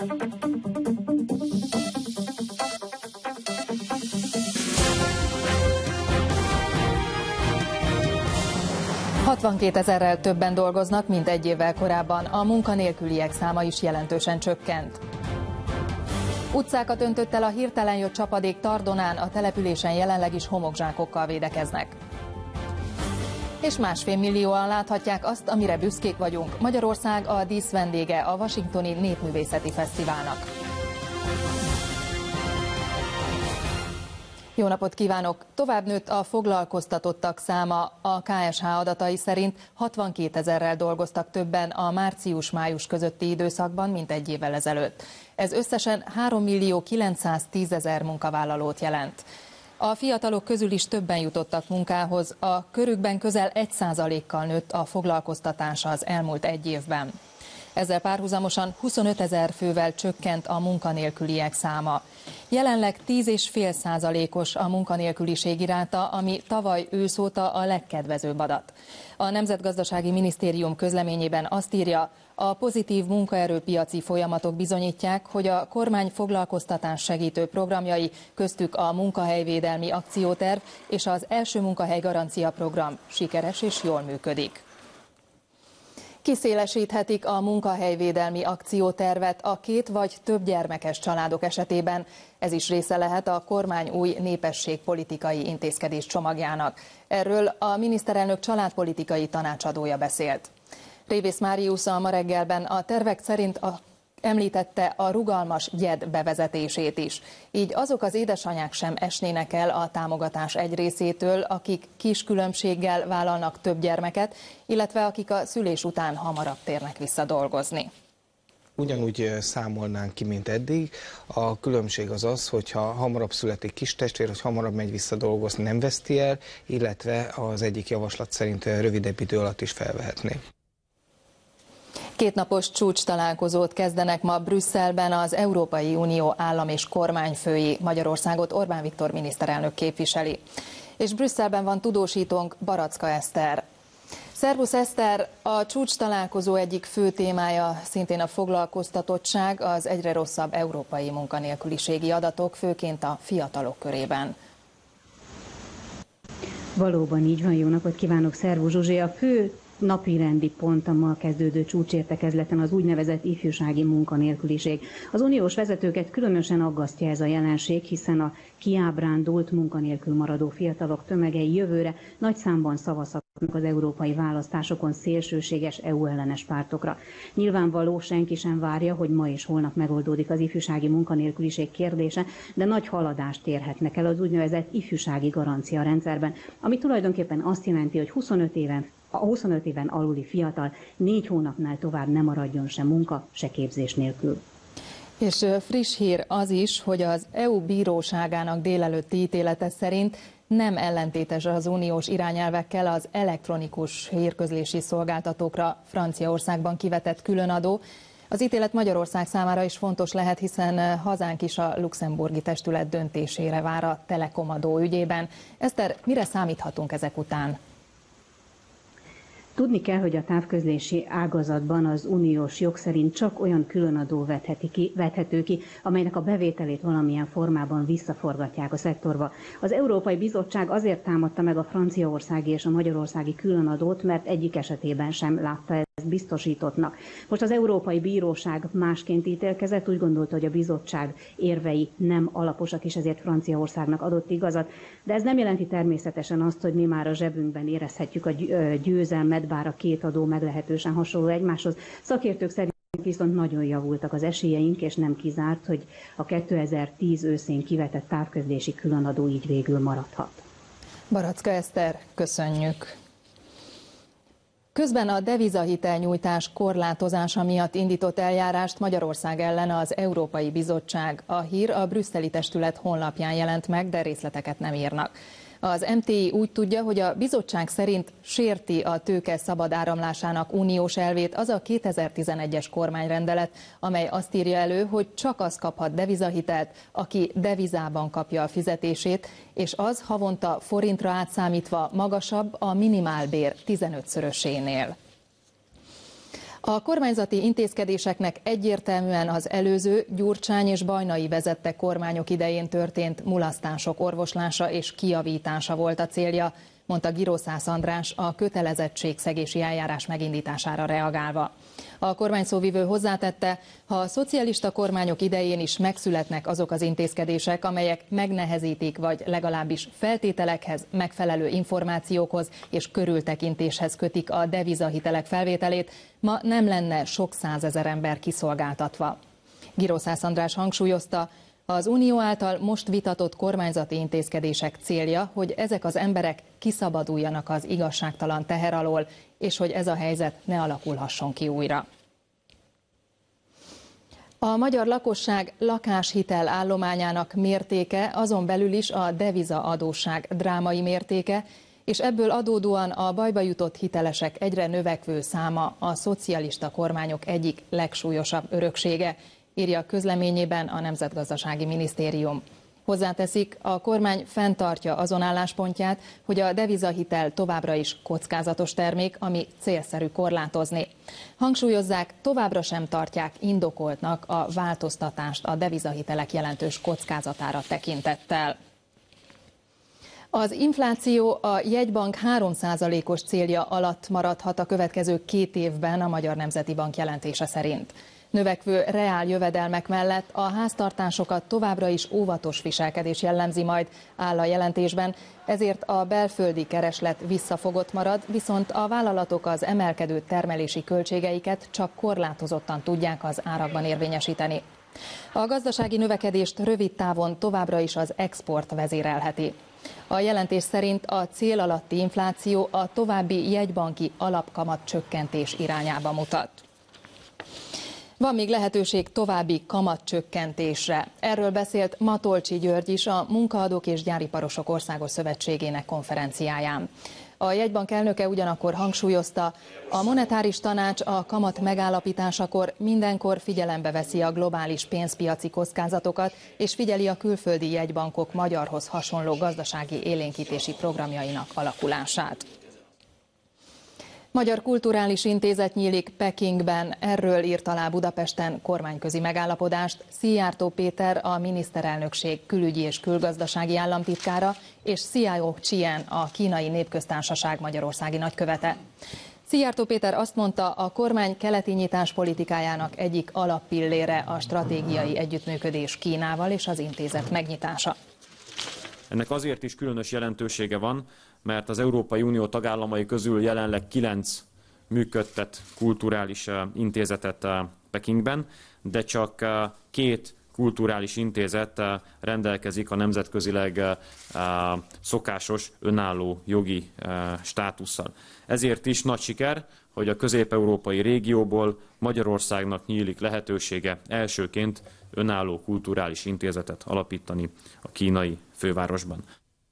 ...62 000-rel többen dolgoznak, mint egy évvel korábban. A munkanélküliek száma is jelentősen csökkent. Utcákat öntött el a hirtelen jött csapadék Tardonán, a településen jelenleg is homokzsákokkal védekeznek. És 1,5 millióan láthatják azt, amire büszkék vagyunk. Magyarország a díszvendége a Washingtoni Népművészeti Fesztiválnak. Jó napot kívánok! Tovább nőtt a foglalkoztatottak száma. A KSH adatai szerint 62 000-rel dolgoztak többen a március-május közötti időszakban, mint egy évvel ezelőtt. Ez összesen 3 910 000 munkavállalót jelent. A fiatalok közül is többen jutottak munkához, a körükben közel 1%-kal nőtt a foglalkoztatása az elmúlt egy évben. Ezzel párhuzamosan 25 000 fővel csökkent a munkanélküliek száma. Jelenleg 10,5%-os a munkanélküliség iráta, ami tavaly ősz óta a legkedvezőbb adat. A Nemzetgazdasági Minisztérium közleményében azt írja, a pozitív munkaerőpiaci folyamatok bizonyítják, hogy a kormány foglalkoztatás segítő programjai, köztük a munkahelyvédelmi akcióterv és az első munkahely garancia program sikeres és jól működik. Kiszélesíthetik a munkahelyvédelmi akciótervet a 2 vagy több gyermekes családok esetében. Ez is része lehet a kormány új népességpolitikai intézkedés csomagjának. Erről a miniszterelnök családpolitikai tanácsadója beszélt. Révész Máriusz ma reggelben a tervek szerint említette a rugalmas gyed bevezetését is. Így azok az édesanyák sem esnének el a támogatás egy részétől, akik kis különbséggel vállalnak több gyermeket, illetve akik a szülés után hamarabb térnek vissza dolgozni. Ugyanúgy számolnánk ki, mint eddig. A különbség az az, hogyha hamarabb születik kis testvér, hogy hamarabb megy vissza dolgozni, nem veszti el, illetve az egyik javaslat szerint rövidebb idő alatt is felvehetné. Kétnapos csúcstalálkozót kezdenek ma Brüsszelben az Európai Unió állam- és kormányfői. Magyarországot Orbán Viktor miniszterelnök képviseli. És Brüsszelben van tudósítónk, Baraczka Eszter. Szervusz Eszter, a csúcstalálkozó egyik fő témája szintén a foglalkoztatottság, az egyre rosszabb európai munkanélküliségi adatok, főként a fiatalok körében. Valóban így van, jó napot kívánok, szervusz Zsuzsi. A fő napirendi pont a ma kezdődő csúcsértekezleten az úgynevezett ifjúsági munkanélküliség. Az uniós vezetőket különösen aggasztja ez a jelenség, hiszen a kiábrándult, munkanélkül maradó fiatalok tömegei jövőre nagy számban szavazhatnak az európai választásokon szélsőséges EU-ellenes pártokra. Nyilvánvaló, senki sem várja, hogy ma és holnap megoldódik az ifjúsági munkanélküliség kérdése, de nagy haladást érhetnek el az úgynevezett ifjúsági garancia rendszerben, ami tulajdonképpen azt jelenti, hogy 25 éven aluli fiatal 4 hónapnál tovább nem maradjon se munka, se képzés nélkül. És friss hír az is, hogy az EU bíróságának délelőtti ítélete szerint nem ellentétes az uniós irányelvekkel az elektronikus hírközlési szolgáltatókra Franciaországban kivetett különadó. Az ítélet Magyarország számára is fontos lehet, hiszen hazánk is a luxemburgi testület döntésére vár a telekomadó ügyében. Eszter, mire számíthatunk ezek után? Tudni kell, hogy a távközlési ágazatban az uniós jog szerint csak olyan különadó vethető ki, amelynek a bevételét valamilyen formában visszaforgatják a szektorba. Az Európai Bizottság azért támadta meg a franciaországi és a magyarországi különadót, mert egyik esetében sem látta ezt biztosítottnak. Most az Európai Bíróság másként ítélkezett, úgy gondolta, hogy a bizottság érvei nem alaposak, és ezért Franciaországnak adott igazat. De ez nem jelenti természetesen azt, hogy mi már a zsebünkben érezhetjük a győzelmet, bár a két adó meglehetősen hasonló egymáshoz. Szakértők szerint viszont nagyon javultak az esélyeink, és nem kizárt, hogy a 2010 őszén kivetett távközlési különadó így végül maradhat. Baraczka Eszter, köszönjük! Közben a devizahitelnyújtás korlátozása miatt indított eljárást Magyarország ellen az Európai Bizottság. A hír a brüsszeli testület honlapján jelent meg, de részleteket nem írnak. Az MTI úgy tudja, hogy a bizottság szerint sérti a tőke szabad áramlásának uniós elvét az a 2011-es kormányrendelet, amely azt írja elő, hogy csak az kaphat devizahitelt, aki devizában kapja a fizetését, és az havonta forintra átszámítva magasabb a minimálbér 15-szörösénél. A kormányzati intézkedéseknek egyértelműen az előző Gyurcsány és Bajnai vezette kormányok idején történt mulasztások orvoslása és kijavítása volt a célja, mondta Giroszász András a kötelezettségszegési eljárás megindítására reagálva. A kormányszóvivő hozzátette, ha a szocialista kormányok idején is megszületnek azok az intézkedések, amelyek megnehezítik vagy legalábbis feltételekhez, megfelelő információkhoz és körültekintéshez kötik a devizahitelek felvételét, ma nem lenne sok százezer ember kiszolgáltatva. Giroszász András hangsúlyozta, az Unió által most vitatott kormányzati intézkedések célja, hogy ezek az emberek kiszabaduljanak az igazságtalan teher alól, és hogy ez a helyzet ne alakulhasson ki újra. A magyar lakosság lakáshitel állományának mértéke, azon belül is a devizaadósság drámai mértéke, és ebből adódóan a bajba jutott hitelesek egyre növekvő száma a szocialista kormányok egyik legsúlyosabb öröksége, írja a közleményében a Nemzetgazdasági Minisztérium. Hozzáteszik, a kormány fenntartja azon álláspontját, hogy a devizahitel továbbra is kockázatos termék, ami célszerű korlátozni. Hangsúlyozzák, továbbra sem tartják indokoltnak a változtatást a devizahitelek jelentős kockázatára tekintettel. Az infláció a jegybank 3%-os célja alatt maradhat a következő 2 évben a Magyar Nemzeti Bank jelentése szerint. Növekvő reál jövedelmek mellett a háztartásokat továbbra is óvatos viselkedés jellemzi majd, áll a jelentésben, ezért a belföldi kereslet visszafogott marad, viszont a vállalatok az emelkedő termelési költségeiket csak korlátozottan tudják az árakban érvényesíteni. A gazdasági növekedést rövid távon továbbra is az export vezérelheti. A jelentés szerint a cél alatti infláció a további jegybanki alapkamat csökkentés irányába mutat. Van még lehetőség további kamatcsökkentésre. Erről beszélt Matolcsy György is a Munkaadók és Gyáriparosok Országos Szövetségének konferenciáján. A jegybank elnöke ugyanakkor hangsúlyozta, a monetáris tanács a kamat megállapításakor mindenkor figyelembe veszi a globális pénzpiaci kockázatokat, és figyeli a külföldi jegybankok magyarhoz hasonló gazdasági élénkítési programjainak alakulását. Magyar Kulturális Intézet nyílik Pekingben, erről írt alá Budapesten kormányközi megállapodást Szijjártó Péter, a miniszterelnökség külügyi és külgazdasági államtitkára, és Hsiao Chien, a Kínai Népköztársaság magyarországi nagykövete. Szijjártó Péter azt mondta, a kormány keleti nyitás politikájának egyik alappillére a stratégiai együttműködés Kínával és az intézet megnyitása. Ennek azért is különös jelentősége van, mert az Európai Unió tagállamai közül jelenleg 9 működtet kulturális intézetet Pekingben, de csak 2 kulturális intézet rendelkezik a nemzetközileg szokásos, önálló jogi státusszal. Ezért is nagy siker, hogy a közép-európai régióból Magyarországnak nyílik lehetősége elsőként önálló kulturális intézetet alapítani a kínai fővárosban.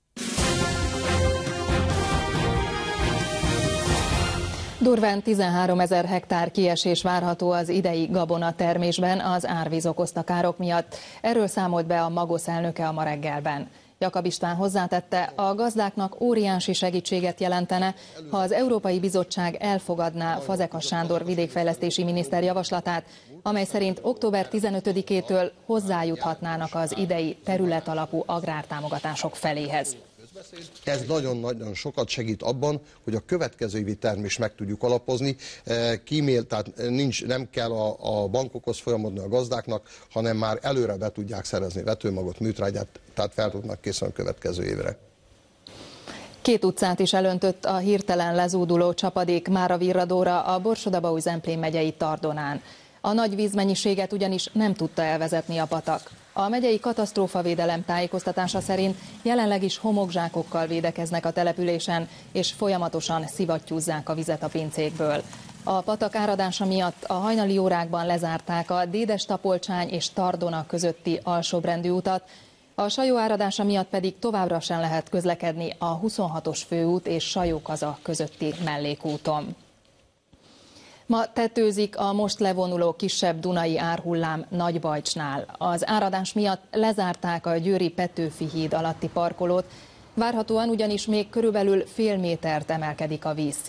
Durván 13 000 hektár kiesés várható az idei gabonatermésben az árvíz okozta károk miatt. Erről számolt be a Magosz elnöke a ma reggelben. Jakab István hozzátette, a gazdáknak óriási segítséget jelentene, ha az Európai Bizottság elfogadná Fazekas Sándor vidékfejlesztési miniszter javaslatát, amely szerint október 15-től hozzájuthatnának az idei területalapú agrártámogatások feléhez. Ez nagyon-nagyon sokat segít abban, hogy a következő évi termést meg tudjuk alapozni. Tehát nem kell a bankokhoz folyamodni a gazdáknak, hanem már előre be tudják szerezni vetőmagot, műtrágyát, tehát fel tudnak készülni a következő évre. 2 utcát is elöntött a hirtelen lezúduló csapadék Mára-Virradóra a Borsod-Abaúj-Zemplén megyei Tardonán. A nagy vízmennyiséget ugyanis nem tudta elvezetni a patak. A megyei katasztrófavédelem tájékoztatása szerint jelenleg is homokzsákokkal védekeznek a településen, és folyamatosan szivattyúzzák a vizet a pincékből. A patak áradása miatt a hajnali órákban lezárták a Dédes-Tapolcsány és Tardona közötti alsóbrendű utat, a Sajó áradása miatt pedig továbbra sem lehet közlekedni a 26-os főút és Sajó-Kaza közötti mellékúton. Ma tetőzik a most levonuló kisebb dunai árhullám Nagybajcsnál. Az áradás miatt lezárták a győri Petőfi híd alatti parkolót, várhatóan ugyanis még körülbelül fél métert emelkedik a vízszint.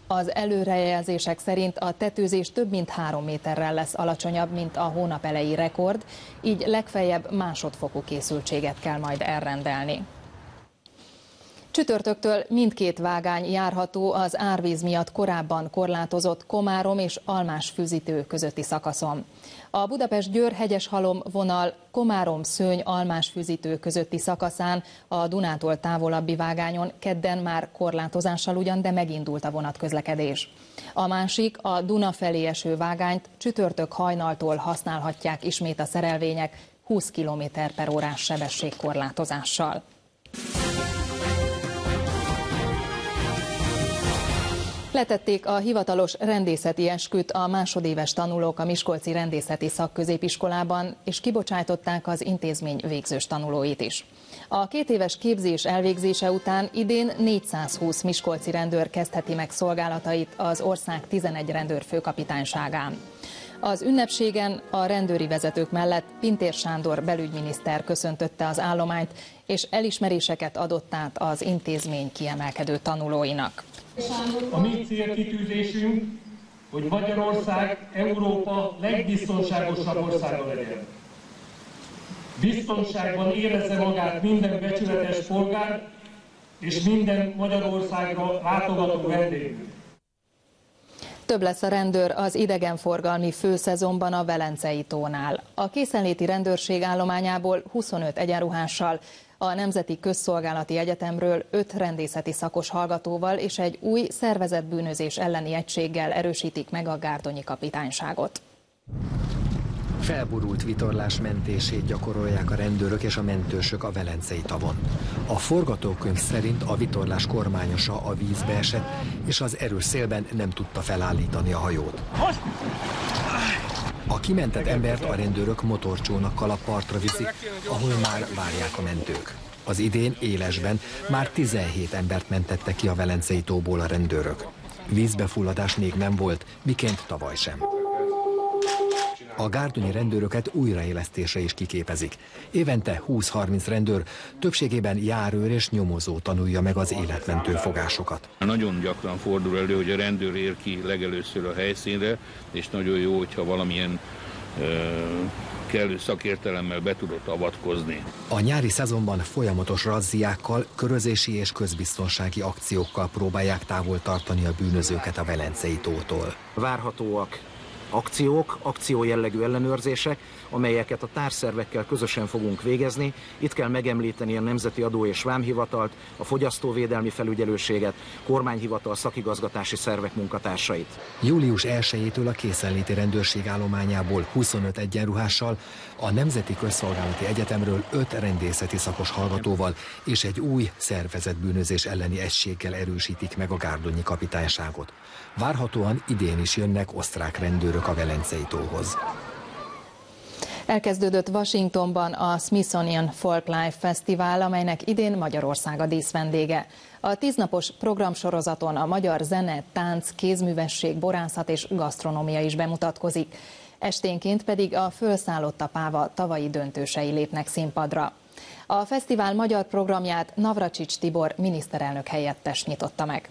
Az előrejelzések szerint a tetőzés több mint 3 méterrel lesz alacsonyabb, mint a hónap elejé rekord, így legfeljebb másodfokú készültséget kell majd elrendelni. Csütörtöktől mindkét vágány járható az árvíz miatt korábban korlátozott Komárom és Almás-Füzitő közötti szakaszon. A Budapest-Győr hegyeshalom vonal Komárom-Szőny-Almás-Füzitő közötti szakaszán a Dunától távolabbi vágányon kedden már korlátozással ugyan, de megindult a vonatközlekedés. A másik, a Duna felé eső vágányt csütörtök hajnaltól használhatják ismét a szerelvények 20 km/h sebességkorlátozással. Letették a hivatalos rendészeti esküt a másodéves tanulók a Miskolci Rendészeti Szakközépiskolában, és kibocsájtották az intézmény végzős tanulóit is. A 2 éves képzés elvégzése után idén 420 miskolci rendőr kezdheti meg szolgálatait az ország 11 rendőrfőkapitányságán. Az ünnepségen a rendőri vezetők mellett Pintér Sándor belügyminiszter köszöntötte az állományt, és elismeréseket adott át az intézmény kiemelkedő tanulóinak. A mi célkitűzésünk, hogy Magyarország Európa legbiztonságosabb országa legyen. Biztonságban érezze magát minden becsületes polgár és minden Magyarországra látogató vendég. Több lesz a rendőr az idegenforgalmi főszezonban a Velencei tónál. A készenléti rendőrség állományából 25 egyenruhással, a Nemzeti Közszolgálati Egyetemről 5 rendészeti szakos hallgatóval és egy új szervezetbűnözés elleni egységgel erősítik meg a gárdonyi kapitányságot. Felborult vitorlás mentését gyakorolják a rendőrök és a mentősök a Velencei tavon. A forgatókönyv szerint a vitorlás kormányosa a vízbe esett, és az erős szélben nem tudta felállítani a hajót. A kimentett embert a rendőrök motorcsónakkal a partra viszik, ahol már várják a mentők. Az idén élesben már 17 embert mentettek ki a Velencei tóból a rendőrök. Vízbefulladás még nem volt, miként tavaly sem. A gárdonyi rendőröket újraélesztésre is kiképezik. Évente 20-30 rendőr, többségében járőr és nyomozó tanulja meg az életmentő fogásokat. Nagyon gyakran fordul elő, hogy a rendőr ér ki legelőször a helyszínre, és nagyon jó, hogyha valamilyen kellő szakértelemmel be tudott avatkozni. A nyári szezonban folyamatos razziákkal, körözési és közbiztonsági akciókkal próbálják távol tartani a bűnözőket a Velencei tótól. Várhatóak akciók, akciójellegű ellenőrzések, amelyeket a társszervekkel közösen fogunk végezni. Itt kell megemlíteni a Nemzeti Adó- és Vámhivatalt, a Fogyasztóvédelmi Felügyelőséget, kormányhivatal szakigazgatási szervek munkatársait. Július 1-től a készenléti rendőrség állományából 25 egyenruhással, a Nemzeti Közszolgálati Egyetemről 5 rendészeti szakos hallgatóval és egy új szervezetbűnözés elleni egységgel erősítik meg a gárdonyi kapitányságot. Várhatóan idén is jönnek osztrák rendőrök a Velencei tóhoz. Elkezdődött Washingtonban a Smithsonian Folklife Fesztivál, amelynek idén Magyarország a díszvendége. A 10 napos programsorozaton a magyar zene, tánc, kézművesség, borászat és gasztronómia is bemutatkozik. Esténként pedig a Fölszállott a páva tavalyi döntősei lépnek színpadra. A fesztivál magyar programját Navracsics Tibor miniszterelnök helyettes nyitotta meg.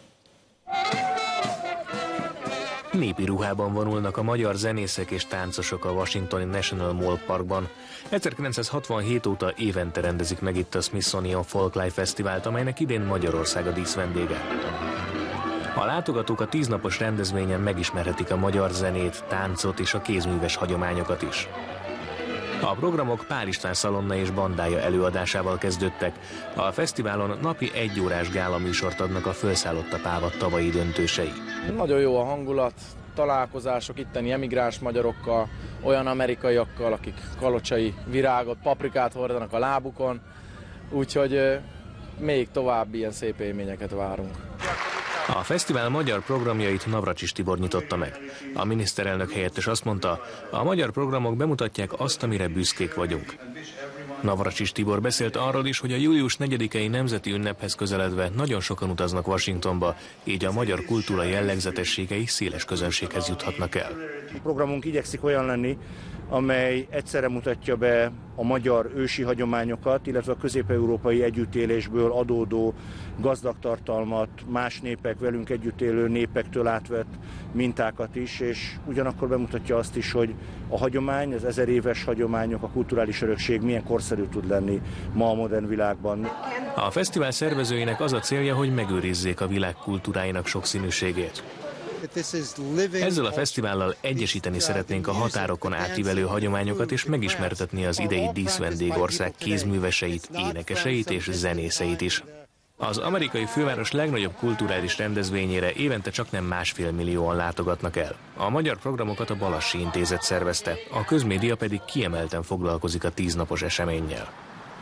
Népi ruhában vonulnak a magyar zenészek és táncosok a Washingtoni National Mall Parkban. 1967 óta évente rendezik meg itt a Smithsonian Folklife Fesztivált, amelynek idén Magyarország a díszvendége. A látogatók a 10 napos rendezvényen megismerhetik a magyar zenét, táncot és a kézműves hagyományokat is. A programok Pál István szalonna és bandája előadásával kezdődtek. A fesztiválon napi 1 órás gála műsort adnak a Fölszállott a páva tavalyi döntősei. Nagyon jó a hangulat, találkozások itteni emigráns magyarokkal, olyan amerikaiakkal, akik kalocsai virágot, paprikát hordanak a lábukon, úgyhogy még további ilyen szép élményeket várunk. A fesztivál magyar programjait Navracsics Tibor nyitotta meg. A miniszterelnök helyettes azt mondta, a magyar programok bemutatják azt, amire büszkék vagyunk. Navracsics Tibor beszélt arról is, hogy a július 4-i nemzeti ünnephez közeledve nagyon sokan utaznak Washingtonba, így a magyar kultúra jellegzetességei széles közönséghez juthatnak el. A programunk igyekszik olyan lenni, amely egyszerre mutatja be a magyar ősi hagyományokat, illetve a közép-európai együttélésből adódó gazdag tartalmat, más népek, velünk együtt élő népektől átvett mintákat is, és ugyanakkor bemutatja azt is, hogy a hagyomány, az 1000 éves hagyományok, a kulturális örökség milyen korszerű tud lenni ma a modern világban. A fesztivál szervezőinek az a célja, hogy megőrizzék a világ kultúráinak sokszínűségét. Ezzel a fesztivállal egyesíteni szeretnénk a határokon átívelő hagyományokat és megismertetni az idei díszvendégország kézműveseit, énekeseit és zenészeit is. Az amerikai főváros legnagyobb kulturális rendezvényére évente csaknem 1,5 millióan látogatnak el. A magyar programokat a Balassi Intézet szervezte, a közmédia pedig kiemelten foglalkozik a 10 napos eseménnyel.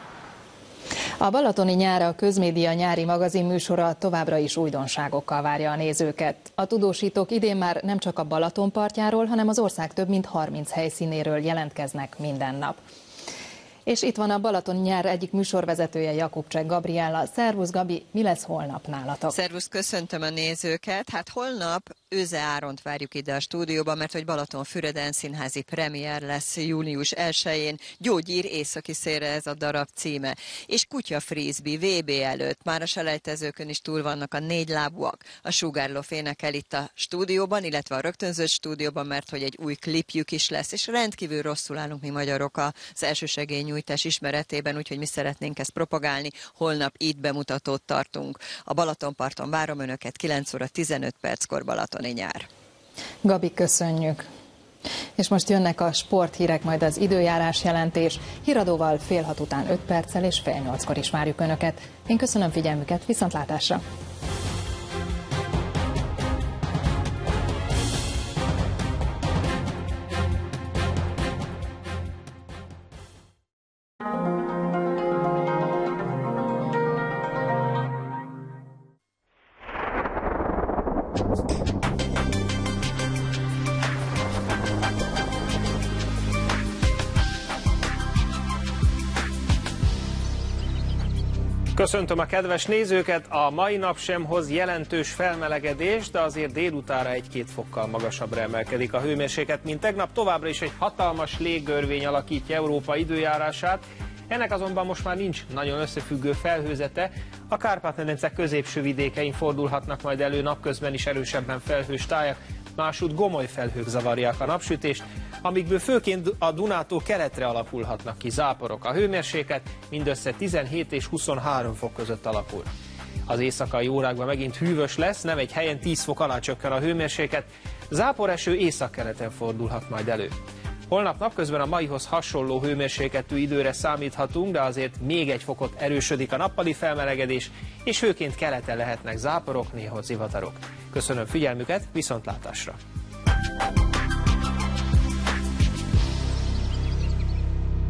A Balatoni Nyár, a Közmédia nyári magazinműsora továbbra is újdonságokkal várja a nézőket. A tudósítók idén már nem csak a Balaton partjáról, hanem az ország több mint 30 helyszínéről jelentkeznek minden nap. És itt van a Balatoni Nyár egyik műsorvezetője, Jakubcsek Gabriella. Szervusz Gabi, mi lesz holnap nálatok? Szervusz, köszöntöm a nézőket. Hát holnap Őze Áront várjuk ide a stúdióba, mert hogy Balatonfüreden színházi premier lesz június 1-én. Gyógyír északi szélre ez a darab címe. És kutya frisbee VB előtt. Már a selejtezőkön is túl vannak a 4 lábúak. A Sugárlóf énekel itt a stúdióban, illetve a rögtönzött stúdióban, mert hogy egy új klipjük is lesz. És rendkívül rosszul állunk mi magyarok az elsősegélynyújtás ismeretében, úgyhogy mi szeretnénk ezt propagálni. Holnap itt bemutatót tartunk. A Balatonparton várom önöket 9 óra 15 perckor Balatoni Nyár. Gabi, köszönjük. És most jönnek a sporthírek, majd az időjárás jelentés. Híradóval 5:30 után 5 perccel és 7:30-kor is várjuk önöket. Én köszönöm figyelmüket, viszontlátásra! Köszöntöm a kedves nézőket! A mai nap sem hoz jelentős felmelegedés, de azért délutára 1-2 fokkal magasabbra emelkedik a hőmérséklet, mint tegnap. Továbbra is egy hatalmas léggörvény alakítja Európa időjárását. Ennek azonban most már nincs nagyon összefüggő felhőzete. A Kárpát-medence középső vidékein fordulhatnak majd elő napközben is erősebben felhős tájak, másútt gomoly felhők zavarják a napsütést, amikből főként a Dunától keletre alakulhatnak ki záporok. A hőmérséklet mindössze 17 és 23 fok között alakul. Az éjszakai órákban megint hűvös lesz, nem egy helyen 10 fok alá csökken a hőmérséklet, záporeső északkeleten fordulhat majd elő. Holnap napközben a maihoz hasonló hőmérsékletű időre számíthatunk, de azért még 1 fokot erősödik a nappali felmelegedés, és főként keleten lehetnek záporok, néha zivatarok. Köszönöm figyelmüket, viszontlátásra!